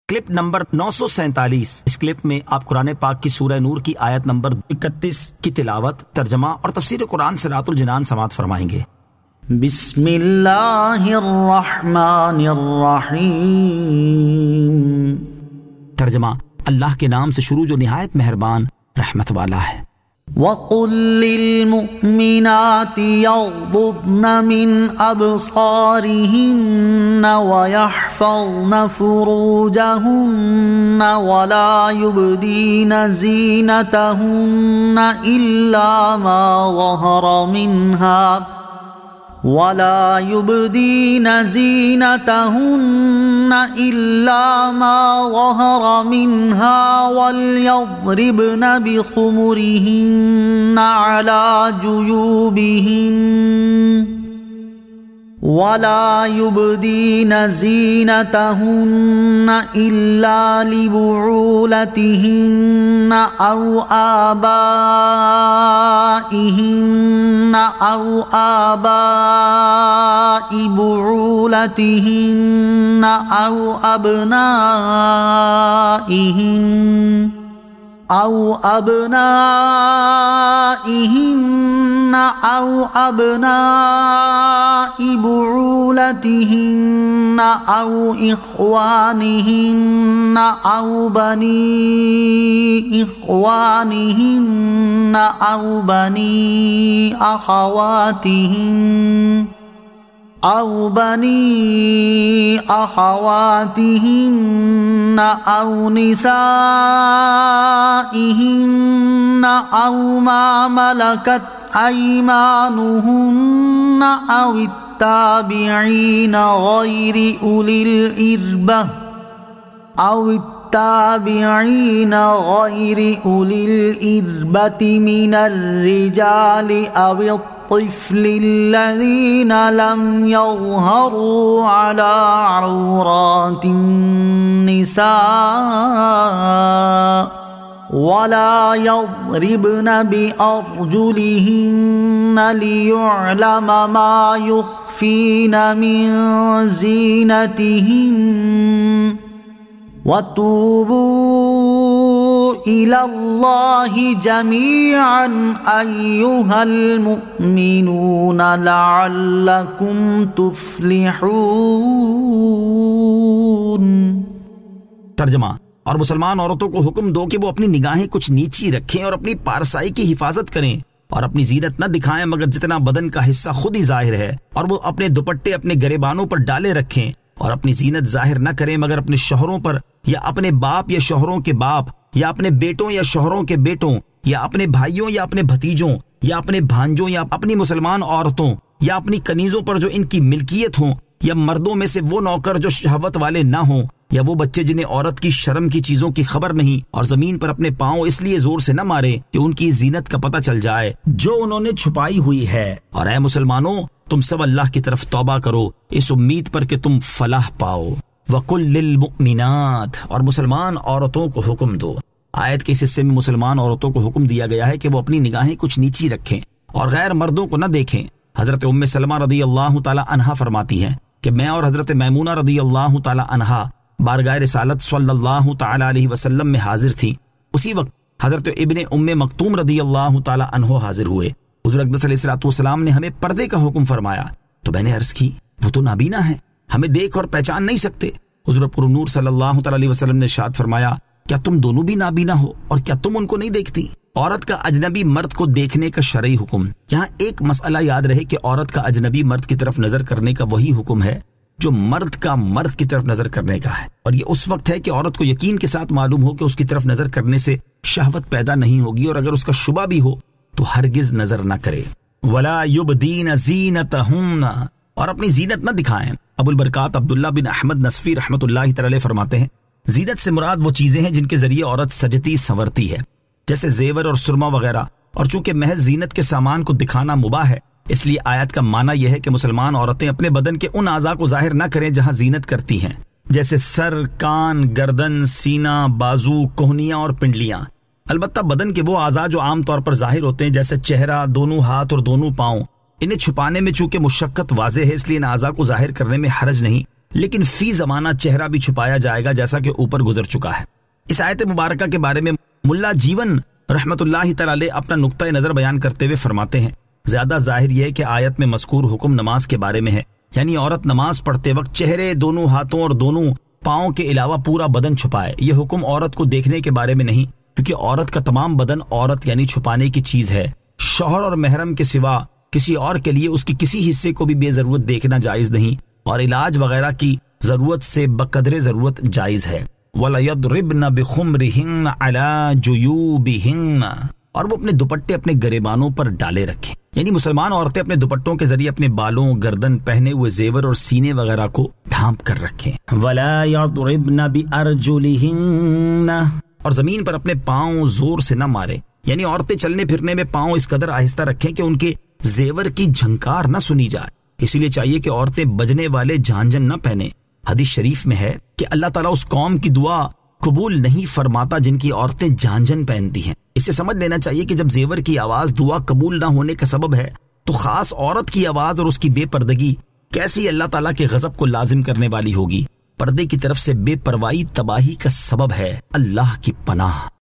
Clip number 947۔ اس clip میں آپ قرآن پاک کی سورہ نور کی آیت نمبر 31 کی تلاوت، ترجمہ اور تفسیر قرآن صراط الجنان سماعت فرمائیں گے۔ بسم اللہ الرحمن الرحیم۔ ترجمہ، اللہ کے نام سے شروع جو نہایت مہربان رحمت والا ہے۔ وَقُلْ لِلْمُؤْمِنَاتِ يَغْضُضْنَ مِنْ أَبْصَارِهِنَّ وَيَحْفَظْنَ فُرُوجَهُنَّ وَلَا يُبْدِينَ زِينَتَهُنَّ إِلَّا مَا ظَهَرَ مِنْهَا وَلْيَضْرِبْنَ بِخُمُرِهِنَّ عَلَى جُيُوبِهِنَّ وَلَا يُبْدِينَ زِينَتَهُنَّ إِلَّا لِبُعُولَتِهِنَّ أَوْ آبَائِهِنَّ أَوْ آبَاءِ بُعُولَتِهِنَّ أَوْ أبنائهن بعولتهن أو إخوانهن أو بني إخوانهن أو بني أخواتهن أو نسائهن أو ما ملكت أيمانهن أو التابعين غير أولي الإربة من الرجال أو الطفل الذين لم يظهروا على عورات النساء ولا يضربن بأرجلهن ليعلم ما يخفين من زينتهن وَتُوبُوا إِلَى اللَّهِ جَمِيعًا أَيُّهَا الْمُؤْمِنُونَ لَعَلَّكُمْ تُفْلِحُونَ۔ ترجمہ، اور مسلمان عورتوں کو حکم دو کہ وہ اپنی نگاہیں کچھ نیچی رکھیں اور اپنی پارسائی کی حفاظت کریں اور اپنی زینت نہ دکھائیں مگر جتنا بدن کا حصہ خود ہی ظاہر ہے، اور وہ اپنے دوپٹے اپنے گریبانوں پر ڈالے رکھیں اور اپنی زینت ظاہر نہ کریں مگر اپنے شوہروں پر یا اپنے باپ یا شوہروں کے باپ یا اپنے بیٹوں یا شوہروں کے بیٹوں یا اپنے بھائیوں یا اپنے بھتیجوں یا اپنے بھانجوں یا اپنی مسلمان عورتوں یا اپنی کنیزوں پر جو ان کی ملکیت ہوں، یا مردوں میں سے وہ نوکر جو شہوت والے نہ ہوں، یا وہ بچے جنہیں عورت کی شرم کی چیزوں کی خبر نہیں، اور زمین پر اپنے پاؤں اس لیے زور سے نہ مارے کہ ان کی زینت کا پتہ چل جائے جو انہوں نے چھپائی ہوئی ہے۔ اور اے مسلمانوں، تم سب اللہ کی طرف توبہ کرو اس امید پر کہ تم فلاح پاؤ۔ وَقُلْ لِلْمُؤْمِنَاتِ، اور مسلمان عورتوں کو حکم دو۔ آیت کے اس حصے میں مسلمان عورتوں کو حکم دیا گیا ہے کہ وہ اپنی نگاہیں کچھ نیچی رکھیں اور غیر مردوں کو نہ دیکھیں۔ حضرت ام سلمہ رضی اللہ تعالی عنہا فرماتی ہیں کہ میں اور حضرت میمونہ رضی اللہ تعالی عنہا بارگاہ رسالت صلی اللہ تعالی علیہ وسلم میں حاضر تھی۔ اسی وقت حضرت ابن ام مکتوم رضی اللہ تعالی عنہ حاضر ہوئے۔ حضور اقدس علیہ السلام نے ہمیں پردے کا حکم فرمایا تو میں نے عرض کی وہ تو نابینا ہے، ہمیں دیکھ اور پہچان نہیں سکتے۔ حضور پر نور صلی اللہ تعالی علیہ وسلم نے ارشاد فرمایا کیا تم دونوں بھی نابینا ہو اور کیا تم ان کو نہیں دیکھتی؟ عورت کا اجنبی مرد کو دیکھنے کا شرعی حکم۔ یہاں ایک مسئلہ یاد رہے کہ عورت کا اجنبی مرد کی طرف نظر کرنے کا وہی حکم ہے جو مرد کا مرد کی طرف نظر کرنے کا ہے، اور یہ اس وقت ہے کہ عورت کو یقین کے ساتھ معلوم ہو کہ اس کی طرف نظر کرنے سے شہوت پیدا نہیں ہوگی، اور اگر اس کا شبہ بھی ہو تو ہرگز نظر نہ کرے۔ وَلَا يُبْدِينَ زِينَتَهُنَّ، اور اپنی زینت نہ دکھائیں۔ ابو البرکات عبداللہ بن احمد نصفی رحمۃ اللہ تعالی فرماتے ہیں زینت سے مراد وہ چیزیں ہیں جن کے ذریعے عورت سجتی سنورتی ہے، جیسے زیور اور سرما وغیرہ، اور چونکہ محض زینت کے سامان کو دکھانا مباح ہے اس لیے آیت کا معنی یہ ہے کہ مسلمان عورتیں اپنے بدن کے ان اعضاء کو ظاہر نہ کریں جہاں زینت کرتی ہیں، جیسے سر، کان، گردن، سینہ، بازو، کوہنیاں اور پنڈلیاں۔ البتہ بدن کے وہ اعضاء جو عام طور پر ظاہر ہوتے ہیں جیسے چہرہ، دونوں ہاتھ اور دونوں پاؤں، انہیں چھپانے میں چونکہ مشقت واضح ہے اس لیے ان اعضاء کو ظاہر کرنے میں حرج نہیں، لیکن فی زمانہ چہرہ بھی چھپایا جائے گا جیسا کہ اوپر گزر چکا ہے۔ اس آیت مبارکہ کے بارے میں ملا جیون رحمت اللہ تعالی علیہ اپنا نقطہ نظر بیان کرتے ہوئے فرماتے ہیں، زیادہ ظاہر یہ ہے کہ آیت میں مذکور حکم نماز کے بارے میں ہے، یعنی عورت نماز پڑھتے وقت چہرے، دونوں ہاتھوں اور دونوں پاؤں کے علاوہ پورا بدن چھپائے۔ یہ حکم عورت کو دیکھنے کے بارے میں نہیں، کیونکہ عورت کا تمام بدن عورت یعنی چھپانے کی چیز ہے۔ شوہر اور محرم کے سوا کسی اور کے لیے اس کی کسی حصے کو بھی بے ضرورت دیکھنا جائز نہیں، اور علاج وغیرہ کی ضرورت سے بقدر ضرورت جائز ہے۔ وَلَيَضْرِبْنَ بِخُمْرِهِنَّ عَلَى جُيُوبِهِنَّ، اور وہ اپنے دوپٹے اپنے گریبانوں پر ڈالے رکھیں، یعنی مسلمان عورتیں اپنے دوپٹوں کے ذریعے اپنے بالوں، گردن، پہنے ہوئے زیور اور سینے وغیرہ کو ڈھانپ کر رکھیں۔ وَلَا يَضْرِبْنَ بِأَرْجُلِهِنَّ، اور زمین پر اپنے پاؤں زور سے نہ مارے، یعنی عورتیں چلنے پھرنے میں پاؤں اس قدر آہستہ رکھیں کہ ان کے زیور کی جھنکار نہ سنی جائے۔ اسی لیے چاہیے کہ عورتیں بجنے والے جھانجھن نہ پہنیں۔ حدیث شریف میں ہے کہ اللہ تعالیٰ اس قوم کی دعا قبول نہیں فرماتا جن کی عورتیں جھانجھن پہنتی ہیں۔ اسے سمجھ لینا چاہیے کہ جب زیور کی آواز دعا قبول نہ ہونے کا سبب ہے، تو خاص عورت کی آواز اور اس کی بے پردگی کیسی اللہ تعالیٰ کے غضب کو لازم کرنے والی ہوگی۔ پردے کی طرف سے بے پرواہی تباہی کا سبب ہے۔ اللہ کی پناہ۔